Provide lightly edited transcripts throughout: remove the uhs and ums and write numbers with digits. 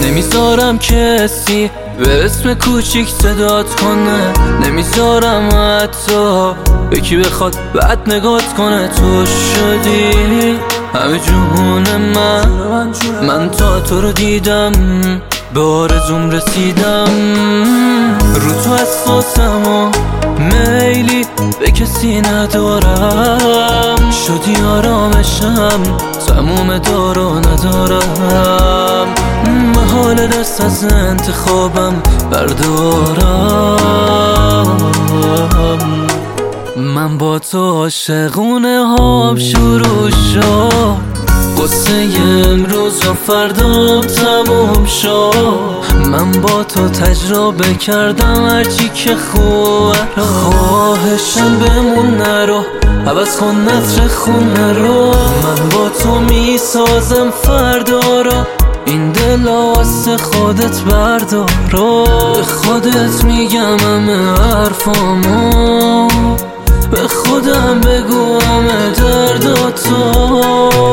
نمیذارم کسی به اسم کوچیک صدات کنه، نمیذارم حتی یکی بخواد بد نگات کنه. تو شدی همه جون من تا تو رو دیدم به آرزوم رسیدم. رو تو اساسم و میلی به کسی ندارم، شدی آرامشم تموم دارو ندارم. محال دست از انتخابم بردارم. من با تو عاشقونه هام شروع شد، قصه امروز و فردا تموم شد. من با تو تجربه کردم هرچی که خوبه رو، خواهشم بمون نرو عوض کن نطر خونه رو. من با تو میسازم فردا رو، این دل واسه خودت بردار رو. به خودت میگم همه حرفامو، به خودم بگو همه درداتو.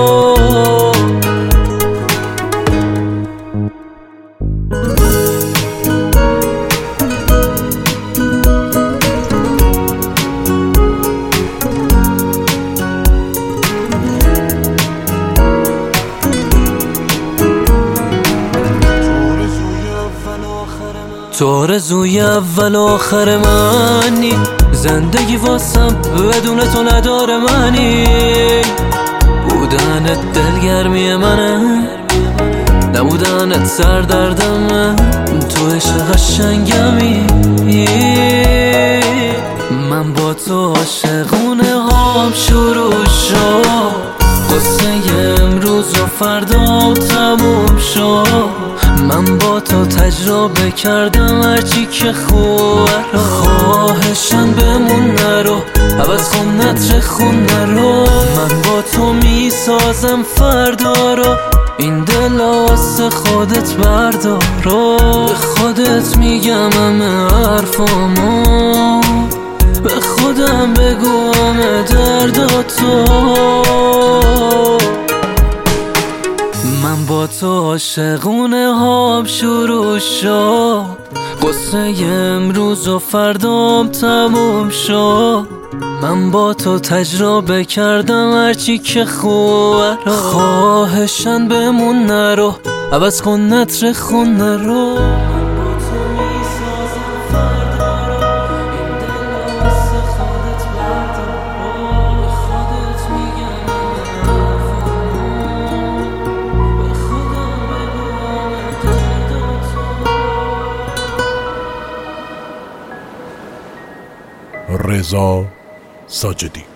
تو آرزوی اول و آخر منی، زندگی واسم بدون تو نداره معنی. بودنت دلگرمی منه، نبودنت سردردمه. تو عشق قشنگمی، من با تو عاشقونه هام شروع شد، قصه امروز و فردا تموم شد. من با تو تجربه کردم هرچی که خوبه رو، خواهشم بمون نرو عوض کن نطر خونه رو. من با تو میسازم فردا رو، این دل واسه خودت بردار رو. به خودت میگم همه حرفامو، به خودم بگو همه درداتو. من با تو عاشقونه هام شروع شد، قصه امروز و فردام تموم شد. من با تو تجربه کردم هرچی که خوبه رو، خواهشن بمون نرو عوض کن نطر خونه رو. رضا ساجدی.